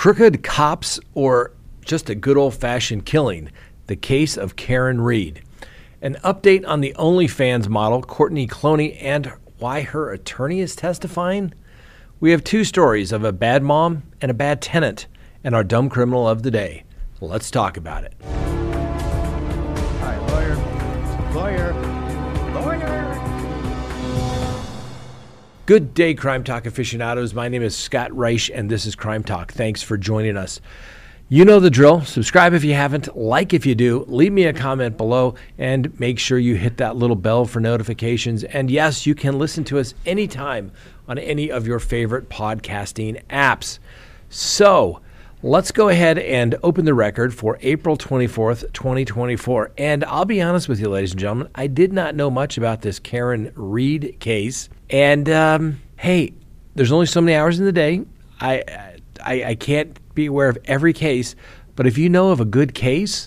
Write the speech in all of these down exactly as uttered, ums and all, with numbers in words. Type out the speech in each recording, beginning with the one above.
Crooked cops or just a good old-fashioned killing? The case of Karen Read. An update on the OnlyFans model, Courtney Cloney, and why her attorney is testifying? We have two stories of a bad mom and a bad tenant, and our dumb criminal of the day. Let's talk about it. Hi, lawyer. Lawyer. Lawyer. Good day, Crime Talk aficionados. My name is Scott Reich, and this is Crime Talk. Thanks for joining us. You know the drill. Subscribe if you haven't, like if you do, leave me a comment below, and make sure you hit that little bell for notifications. And yes, you can listen to us anytime on any of your favorite podcasting apps. So let's go ahead and open the record for April twenty-fourth, twenty twenty-four. And I'll be honest with you, ladies and gentlemen, I did not know much about this Karen Read case. And um, hey, there's only so many hours in the day. I, I I can't be aware of every case, but if you know of a good case,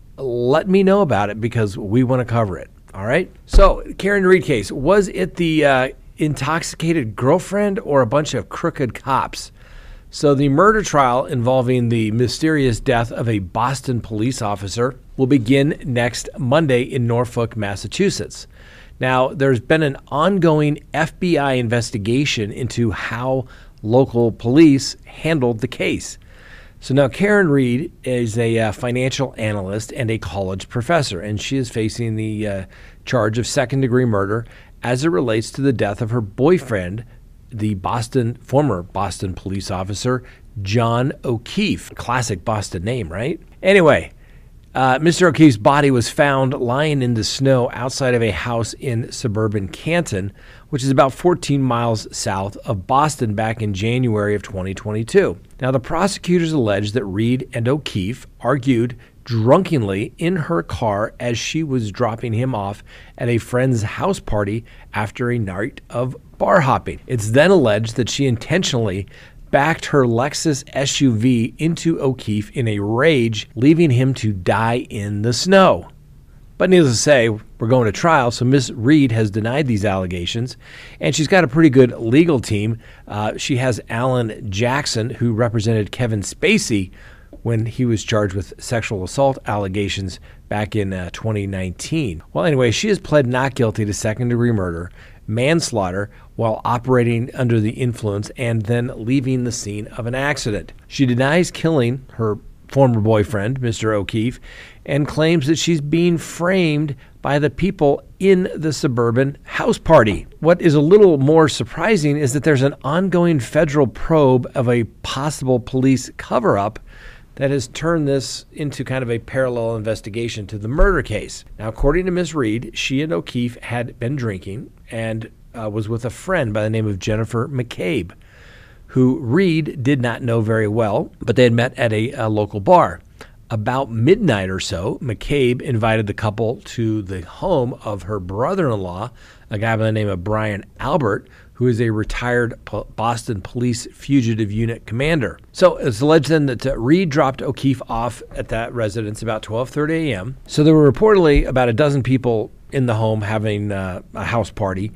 let me know about it because we want to cover it. All right. So Karen Read case, was it the uh, intoxicated girlfriend or a bunch of crooked cops? So the murder trial involving the mysterious death of a Boston police officer will begin next Monday in Norfolk, Massachusetts. Now, there's been an ongoing F B I investigation into how local police handled the case. So now Karen Read is a uh, financial analyst and a college professor, and she is facing the uh, charge of second-degree murder as it relates to the death of her boyfriend, the Boston former Boston police officer, John O'Keefe. Classic Boston name, right? Anyway, uh, Mister O'Keefe's body was found lying in the snow outside of a house in suburban Canton, which is about fourteen miles south of Boston, back in January of twenty twenty-two. Now, the prosecutors allege that Read and O'Keefe argued drunkenly in her car as she was dropping him off at a friend's house party after a night of bar hopping. It's then alleged that she intentionally backed her Lexus S U V into O'Keefe in a rage, leaving him to die in the snow. But needless to say, we're going to trial, so Miss Read has denied these allegations, and she's got a pretty good legal team. Uh, she has Alan Jackson, who represented Kevin Spacey when he was charged with sexual assault allegations back in uh, twenty nineteen. Well, anyway, she has pled not guilty to second-degree murder, manslaughter while operating under the influence, and then leaving the scene of an accident. She denies killing her former boyfriend, Mister O'Keefe, and claims that she's being framed by the people in the suburban house party. What is a little more surprising is that there's an ongoing federal probe of a possible police cover-up that has turned this into kind of a parallel investigation to the murder case. Now, according to Miz Read, she and O'Keefe had been drinking and uh, was with a friend by the name of Jennifer McCabe, who Read did not know very well, but they had met at a, a local bar. About midnight or so, McCabe invited the couple to the home of her brother-in-law, a guy by the name of Brian Albert, who is a retired Boston Police Fugitive Unit commander. So it's alleged then that uh, Read dropped O'Keefe off at that residence about twelve thirty a.m. So there were reportedly about a dozen people in the home having uh, a house party,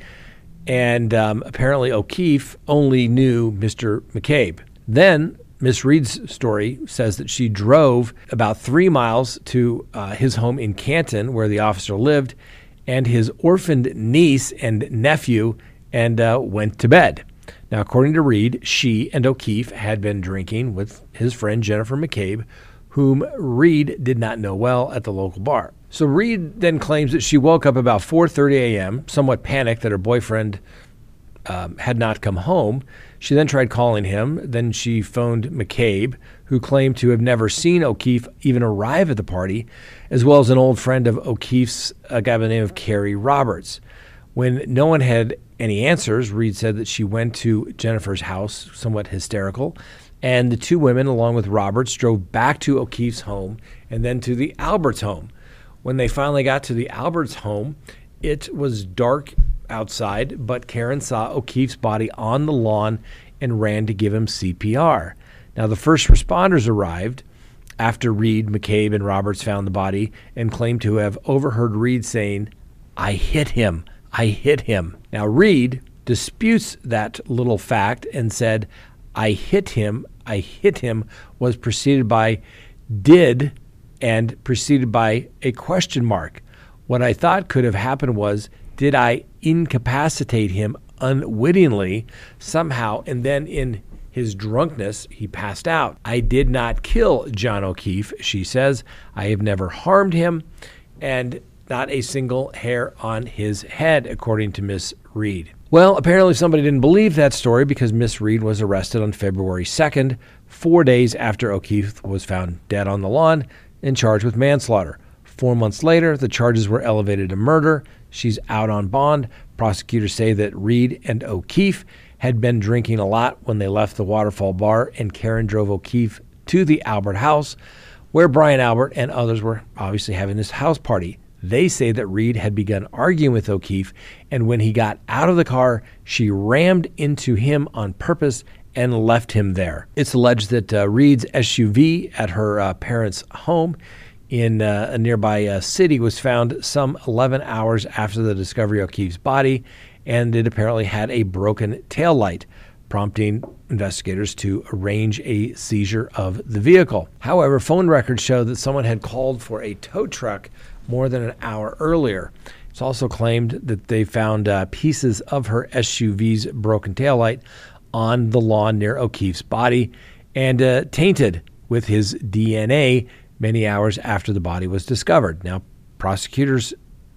and um, apparently O'Keefe only knew Mister McCabe. Then Miss Read's story says that she drove about three miles to uh, his home in Canton, where the officer lived, and his orphaned niece and nephew, and uh, went to bed. Now, according to Read, she and O'Keefe had been drinking with his friend Jennifer McCabe, whom Read did not know well, at the local bar. So Read then claims that she woke up about four thirty a.m., somewhat panicked that her boyfriend um, had not come home. She then tried calling him. Then she phoned McCabe, who claimed to have never seen O'Keefe even arrive at the party, as well as an old friend of O'Keefe's, a guy by the name of Kerry Roberts. When no one had any answers, Read said that she went to Jennifer's house, somewhat hysterical, and the two women, along with Roberts, drove back to O'Keefe's home and then to the Alberts' home. When they finally got to the Alberts' home, it was dark outside, but Karen saw O'Keefe's body on the lawn and ran to give him C P R. Now, the first responders arrived after Read, McCabe, and Roberts found the body and claimed to have overheard Read saying, "I hit him, I hit him." Now, Read disputes that little fact and said, "I hit him, I hit him was preceded by did and preceded by a question mark. What I thought could have happened was, did I incapacitate him unwittingly somehow, and then in his drunkenness, he passed out. I did not kill John O'Keefe, she says. I have never harmed him, and not a single hair on his head, according to Miss Reed. Well, apparently somebody didn't believe that story because Miss Reed was arrested on February second, four days after O'Keefe was found dead on the lawn and charged with manslaughter. Four months later, the charges were elevated to murder. She's out on bond. Prosecutors say that Reed and O'Keefe had been drinking a lot when they left the Waterfall Bar, and Karen drove O'Keefe to the Albert house, where Brian Albert and others were obviously having this house party. They say that Reed had begun arguing with O'Keefe, and when he got out of the car, she rammed into him on purpose and left him there. It's alleged that uh, Reed's S U V at her uh, parents' home in uh, a nearby uh, city was found some eleven hours after the discovery of O'Keefe's body, and it apparently had a broken taillight, prompting investigators to arrange a seizure of the vehicle. However, phone records show that someone had called for a tow truck more than an hour earlier. It's also claimed that they found uh, pieces of her S U V's broken taillight on the lawn near O'Keefe's body and uh, tainted with his D N A many hours after the body was discovered. Now, prosecutors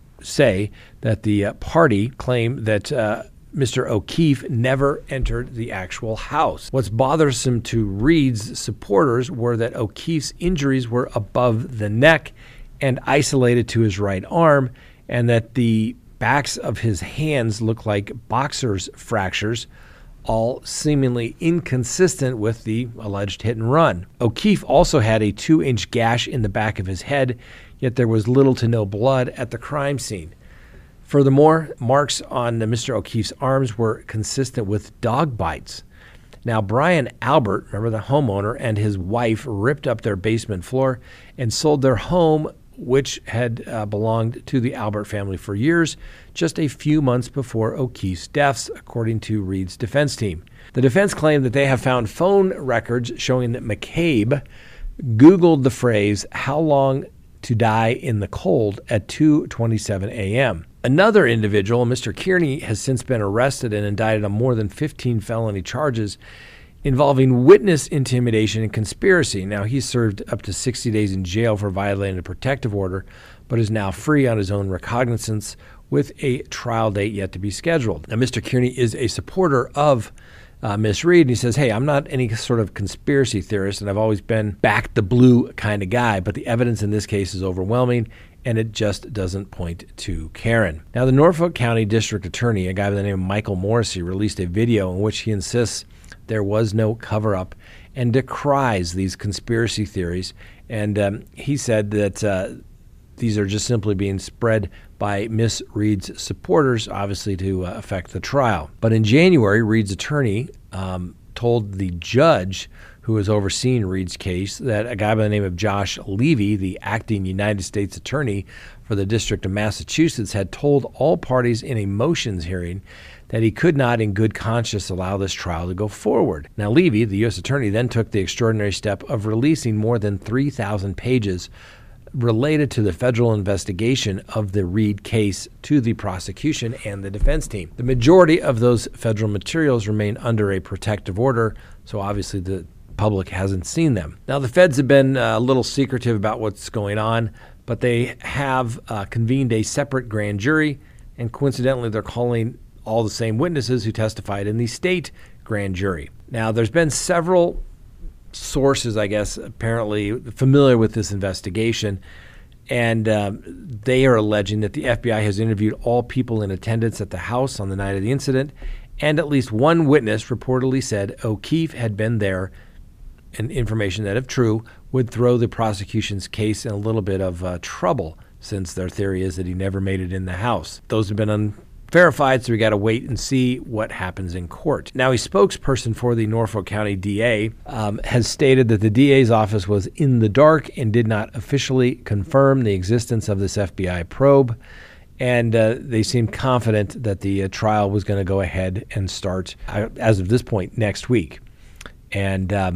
say that the uh, party claim that uh, Mister O'Keefe never entered the actual house. What's bothersome to Reed's supporters were that O'Keefe's injuries were above the neck and isolated to his right arm, and that the backs of his hands look like boxer's fractures, all seemingly inconsistent with the alleged hit and run. O'Keefe also had a two-inch gash in the back of his head, yet there was little to no blood at the crime scene. Furthermore, marks on Mister O'Keefe's arms were consistent with dog bites. Now, Brian Albert, remember the homeowner, and his wife ripped up their basement floor and sold their home, which had uh, belonged to the Albert family for years, just a few months before O'Keefe's deaths, according to Reed's defense team. The defense claimed that they have found phone records showing that McCabe Googled the phrase, "how long to die in the cold," at two twenty-seven a.m. Another individual, Mister Kearney, has since been arrested and indicted on more than fifteen felony charges involving witness intimidation and conspiracy. Now, he served up to sixty days in jail for violating a protective order, but is now free on his own recognizance with a trial date yet to be scheduled. Now, Mister Kearney is a supporter of uh, Miss Reed, and he says, hey, I'm not any sort of conspiracy theorist, and I've always been back the blue kind of guy, but the evidence in this case is overwhelming, and it just doesn't point to Karen. Now, the Norfolk County District Attorney, a guy by the name of Michael Morrissey, released a video in which he insists there was no cover-up and decries these conspiracy theories. And um, he said that uh, these are just simply being spread by Miss Reed's supporters, obviously to uh, affect the trial. But in January, Reed's attorney um, told the judge who was overseeing Reed's case that a guy by the name of Josh Levy, the acting United States attorney for the District of Massachusetts, had told all parties in a motions hearing that he could not in good conscience allow this trial to go forward. Now, Levy, the U S attorney, then took the extraordinary step of releasing more than three thousand pages related to the federal investigation of the Reed case to the prosecution and the defense team. The majority of those federal materials remain under a protective order, so obviously the public hasn't seen them. Now, the feds have been a little secretive about what's going on, but they have uh, convened a separate grand jury, and coincidentally, they're calling all the same witnesses who testified in the state grand jury. Now, there's been several sources, I guess, apparently familiar with this investigation, and um, they are alleging that the F B I has interviewed all people in attendance at the house on the night of the incident, and at least one witness reportedly said O'Keefe had been there, and information that, if true, would throw the prosecution's case in a little bit of uh, trouble, since their theory is that he never made it in the house. Those have been unverified, so we got to wait and see what happens in court. Now, a spokesperson for the Norfolk County D A um, has stated that the D A's office was in the dark and did not officially confirm the existence of this F B I probe, and uh, they seemed confident that the uh, trial was going to go ahead and start, uh, as of this point, next week. And um,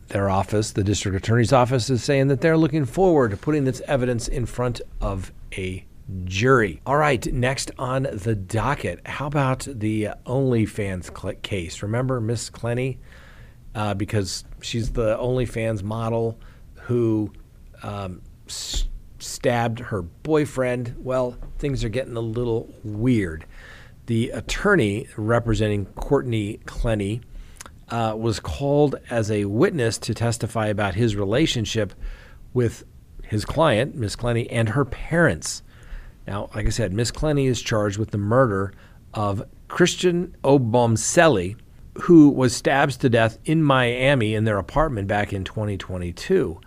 their office, the district attorney's office, is saying that they're looking forward to putting this evidence in front of a jury. All right, next on the docket, how about the OnlyFans cl- case? Remember Miss Clenny? Uh, because she's the OnlyFans model who um, s- stabbed her boyfriend. Well, things are getting a little weird. The attorney representing Courtney Clenny uh, was called as a witness to testify about his relationship with his client, Miss Clenny, and her parents. Now, like I said, Miss Clenny is charged with the murder of Christian Obomseli, who was stabbed to death in Miami in their apartment back in twenty twenty-two.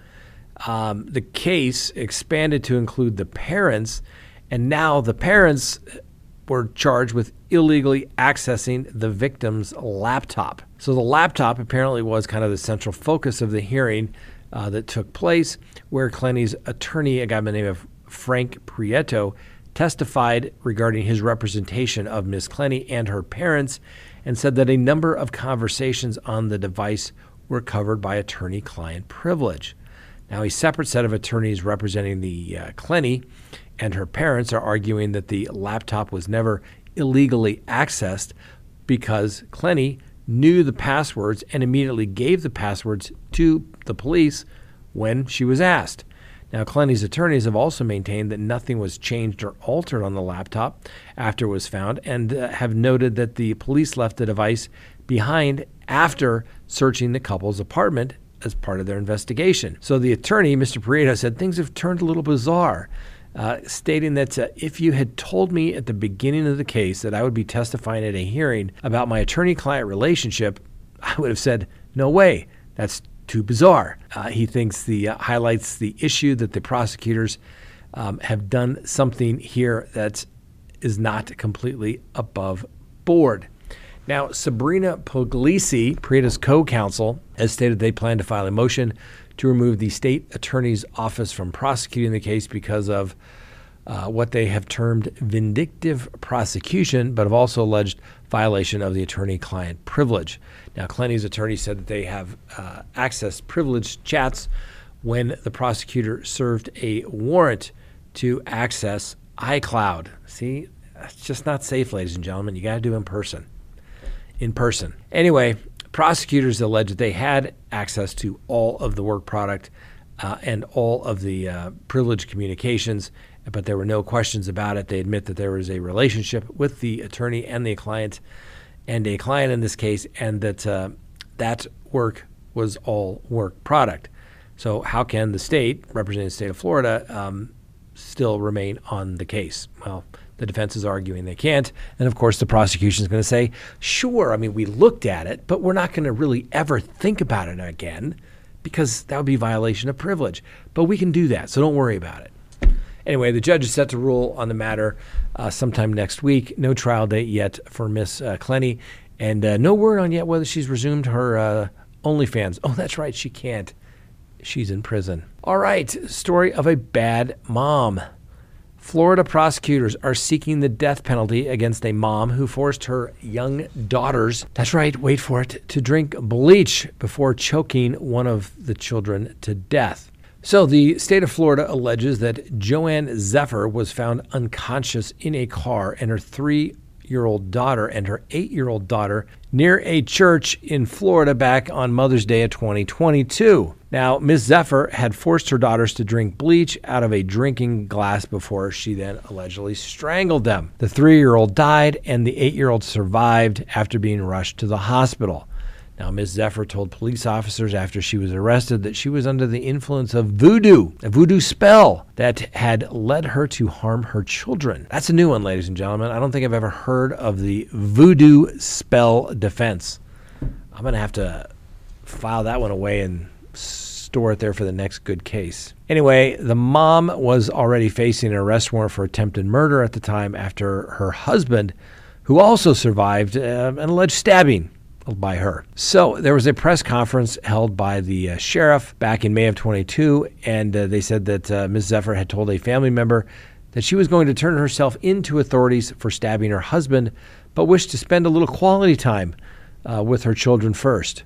Um, the case expanded to include the parents, and now the parents were charged with illegally accessing the victim's laptop. So the laptop apparently was kind of the central focus of the hearing uh, that took place, where Clenny's attorney, a guy by the name of Frank Prieto, testified regarding his representation of Miss Clenny and her parents, and said that a number of conversations on the device were covered by attorney-client privilege. Now, a separate set of attorneys representing the uh, Clenny and her parents are arguing that the laptop was never illegally accessed because Clenny knew the passwords and immediately gave the passwords to the police when she was asked. Now, Clenny's attorneys have also maintained that nothing was changed or altered on the laptop after it was found, and uh, have noted that the police left the device behind after searching the couple's apartment as part of their investigation. So the attorney, Mister Prieto, said things have turned a little bizarre, uh, stating that uh, if you had told me at the beginning of the case that I would be testifying at a hearing about my attorney-client relationship, I would have said, no way, that's too bizarre. Uh, he thinks the uh, highlights the issue that the prosecutors um, have done something here that is not completely above board. Now, Sabrina Puglisi, Prieto's co-counsel, has stated they plan to file a motion to remove the state attorney's office from prosecuting the case because of uh, what they have termed vindictive prosecution, but have also alleged violation of the attorney-client privilege. Now, Clenny's attorney said that they have uh, accessed privileged chats when the prosecutor served a warrant to access iCloud. See, it's just not safe, ladies and gentlemen. You got to do it in person. In person. Anyway, prosecutors allege that they had access to all of the work product uh, and all of the uh, privileged communications, but there were no questions about it. They admit that there was a relationship with the attorney and the client, and a client in this case, and that uh, that work was all work product. So how can the state, representing the state of Florida, um, still remain on the case? Well, the defense is arguing they can't. And of course, the prosecution is going to say, sure, I mean, we looked at it, but we're not going to really ever think about it again because that would be violation of privilege. But we can do that, so don't worry about it. Anyway, the judge is set to rule on the matter uh, sometime next week. No trial date yet for Miss uh, Clenny, and uh, no word on yet whether she's resumed her uh, OnlyFans. Oh, that's right, she can't. She's in prison. All right, story of a bad mom. Florida prosecutors are seeking the death penalty against a mom who forced her young daughters, that's right, wait for it, to drink bleach before choking one of the children to death. So the state of Florida alleges that Joanne Zephyr was found unconscious in a car, and her three-year-old daughter and her eight-year-old daughter near a church in Florida back on Mother's Day of twenty twenty-two. Now, Miz Zephyr had forced her daughters to drink bleach out of a drinking glass before she then allegedly strangled them. The three-year-old died, and the eight-year-old survived after being rushed to the hospital. Now, Miz Zephyr told police officers after she was arrested that she was under the influence of voodoo, a voodoo spell that had led her to harm her children. That's a new one, ladies and gentlemen. I don't think I've ever heard of the voodoo spell defense. I'm going to have to file that one away and store it there for the next good case. Anyway, the mom was already facing an arrest warrant for attempted murder at the time after her husband, who also survived uh, an alleged stabbing by her. So there was a press conference held by the uh, sheriff back in May of twenty-two, and uh, they said that uh, Miz Zephyr had told a family member that she was going to turn herself into authorities for stabbing her husband, but wished to spend a little quality time uh, with her children first.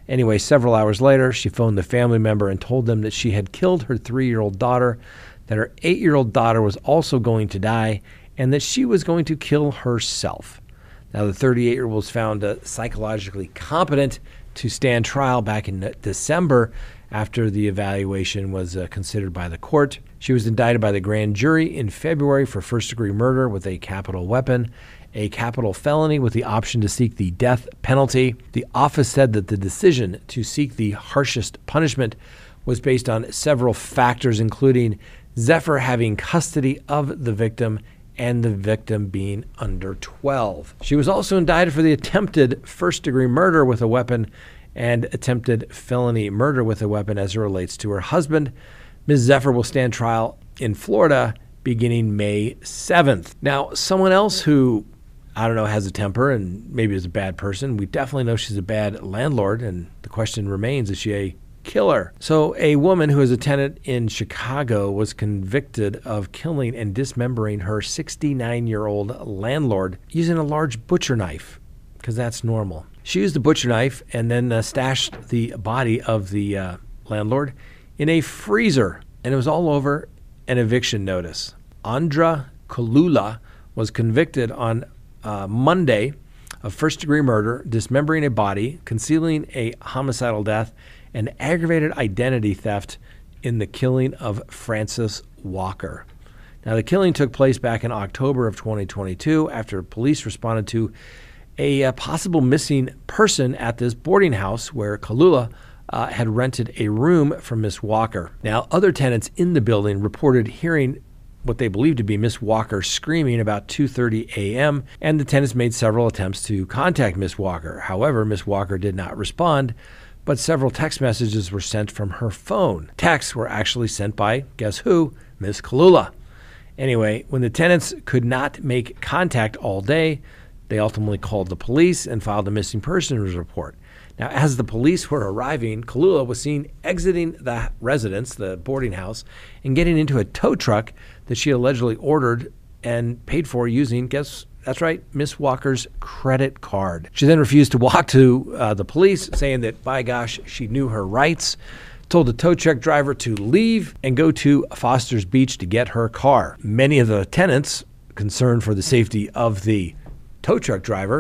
Anyway, several hours later, she phoned the family member and told them that she had killed her three-year-old daughter, that her eight-year-old daughter was also going to die, and that she was going to kill herself. Now, the thirty-eight-year-old was found uh, psychologically competent to stand trial back in December after the evaluation was uh, considered by the court. She was indicted by the grand jury in February for first-degree murder with a capital weapon, a capital felony with the option to seek the death penalty. The office said that the decision to seek the harshest punishment was based on several factors, including Zephyr having custody of the victim and the victim being under twelve. She was also indicted for the attempted first-degree murder with a weapon and attempted felony murder with a weapon as it relates to her husband. Miz Zephyr will stand trial in Florida beginning May seventh. Now, someone else who, I don't know, has a temper and maybe is a bad person, we definitely know she's a bad landlord, and the question remains, is she a killer? So a woman who is a tenant in Chicago was convicted of killing and dismembering her sixty-nine-year-old landlord using a large butcher knife, because that's normal. She used the butcher knife and then uh, stashed the body of the uh, landlord in a freezer, and it was all over an eviction notice. Andra Kalula was convicted on uh, Monday of first-degree murder, dismembering a body, concealing a homicidal death, and aggravated identity theft in the killing of Francis Walker. Now, the killing took place back in October of twenty twenty-two after police responded to a, a possible missing person at this boarding house where Kalula uh, had rented a room from Miss Walker. Now, other tenants in the building reported hearing what they believed to be Miss Walker screaming about two thirty a.m., and the tenants made several attempts to contact Miss Walker. However, Miss Walker did not respond, but several text messages were sent from her phone. Texts were actually sent by, guess who? Miss Kalula. Anyway, when the tenants could not make contact all day, they ultimately called the police and filed a missing persons report. Now, as the police were arriving, Kalula was seen exiting the residence, the boarding house, and getting into a tow truck that she allegedly ordered and paid for using, guess, that's right, Miss Walker's credit card. She then refused to walk to uh, the police, saying that, by gosh, she knew her rights, told the tow truck driver to leave and go to Foster's Beach to get her car. Many of the tenants, concerned for the safety of the tow truck driver,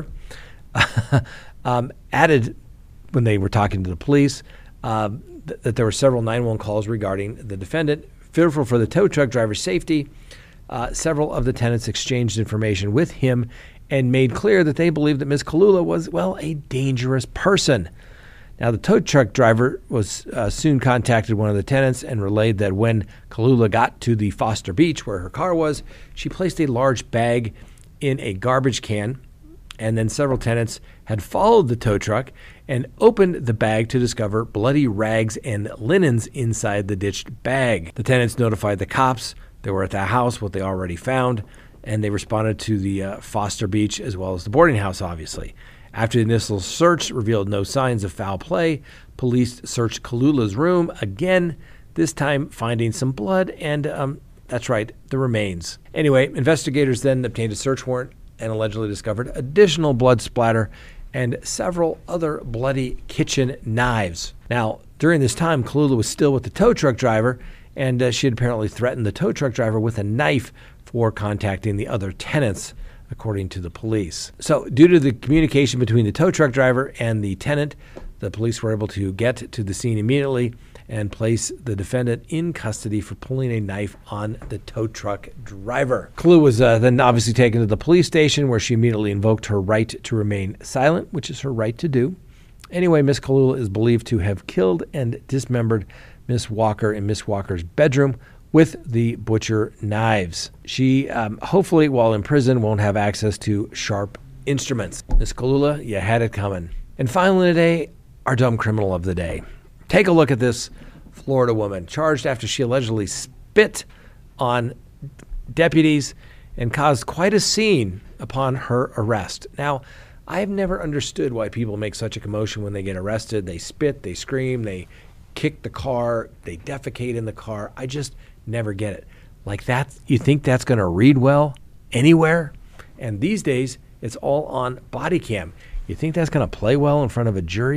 um, added, when they were talking to the police, uh, th- that there were several nine one one calls regarding the defendant. Fearful for the tow truck driver's safety, uh, several of the tenants exchanged information with him and made clear that they believed that Miz Kalula was, well, a dangerous person. Now, the tow truck driver was uh, soon contacted one of the tenants and relayed that when Kalula got to the Foster Beach where her car was, she placed a large bag in a garbage can, and then several tenants had followed the tow truck and opened the bag to discover bloody rags and linens inside the ditched bag. The tenants notified the cops that were at the house what they already found, and they responded to the uh, Foster Beach as well as the boarding house, obviously. After the initial search revealed no signs of foul play, police searched Kalula's room again, this time finding some blood and, um, that's right, the remains. Anyway, investigators then obtained a search warrant and allegedly discovered additional blood splatter and several other bloody kitchen knives. Now, during this time, Kalula was still with the tow truck driver, and uh, she had apparently threatened the tow truck driver with a knife for contacting the other tenants, according to the police. So, due to the communication between the tow truck driver and the tenant, the police were able to get to the scene immediately and place the defendant in custody for pulling a knife on the tow truck driver. Kalula was uh, then obviously taken to the police station, where she immediately invoked her right to remain silent, which is her right to do. Anyway, Miss Kalula is believed to have killed and dismembered Miss Walker in Miss Walker's bedroom with the butcher knives. She, um, hopefully, while in prison, won't have access to sharp instruments. Miss Kalula, you had it coming. And finally today, our dumb criminal of the day. Take a look at this Florida woman charged after she allegedly spit on deputies and caused quite a scene upon her arrest. Now, I've never understood why people make such a commotion when they get arrested. They spit, they scream, they kick the car, they defecate in the car. I just never get it. Like that, you think that's going to read well anywhere? And these days, it's all on body cam. You think that's going to play well in front of a jury?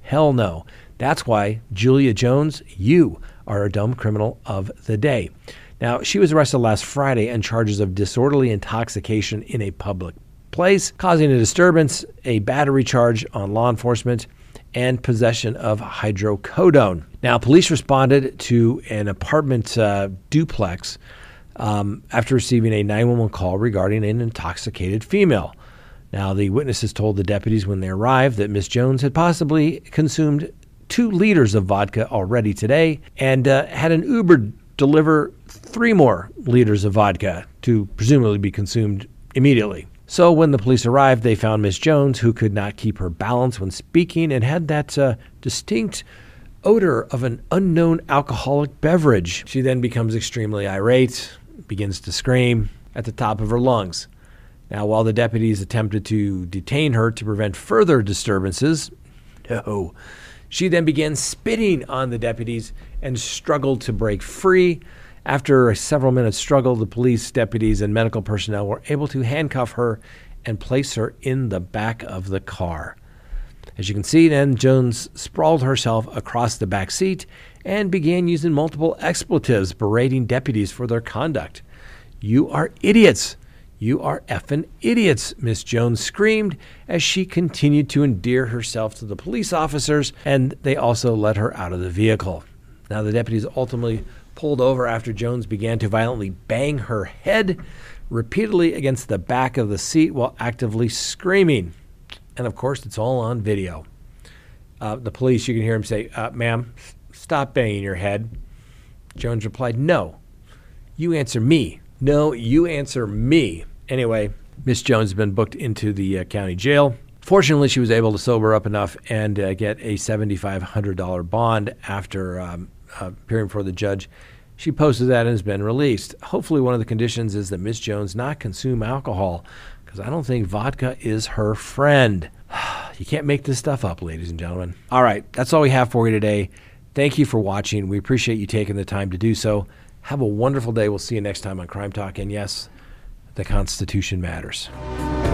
Hell no. That's why, Julia Jones, you are a dumb criminal of the day. Now, she was arrested last Friday on charges of disorderly intoxication in a public place, causing a disturbance, a battery charge on law enforcement, and possession of hydrocodone. Now, police responded to an apartment uh, duplex um, after receiving a nine one one call regarding an intoxicated female. Now, the witnesses told the deputies when they arrived that Miss Jones had possibly consumed two liters of vodka already today and uh, had an Uber deliver three more liters of vodka to presumably be consumed immediately. So when the police arrived, they found Miss Jones, who could not keep her balance when speaking and had that uh, distinct odor of an unknown alcoholic beverage. She then becomes extremely irate, begins to scream at the top of her lungs. Now, while the deputies attempted to detain her to prevent further disturbances, no, she then began spitting on the deputies and struggled to break free. After a several minutes struggle, the police, deputies, and medical personnel were able to handcuff her and place her in the back of the car. As you can see, then Jones sprawled herself across the back seat and began using multiple expletives, berating deputies for their conduct. "You are idiots. You are effing idiots," Miss Jones screamed as she continued to endear herself to the police officers, and they also let her out of the vehicle. Now, the deputies ultimately pulled over after Jones began to violently bang her head repeatedly against the back of the seat while actively screaming. And, of course, it's all on video. Uh, the police, you can hear him say, uh, "Ma'am, stop banging your head." Jones replied, "No, you answer me. No, you answer me." Anyway, Miss Jones has been booked into the uh, county jail. Fortunately, she was able to sober up enough and uh, get a seven thousand five hundred dollars bond after um, uh, appearing before the judge. She posted that and has been released. Hopefully, one of the conditions is that Miss Jones not consume alcohol, because I don't think vodka is her friend. You can't make this stuff up, ladies and gentlemen. All right, that's all we have for you today. Thank you for watching. We appreciate you taking the time to do so. Have a wonderful day. We'll see you next time on Crime Talk. And yes, the Constitution matters.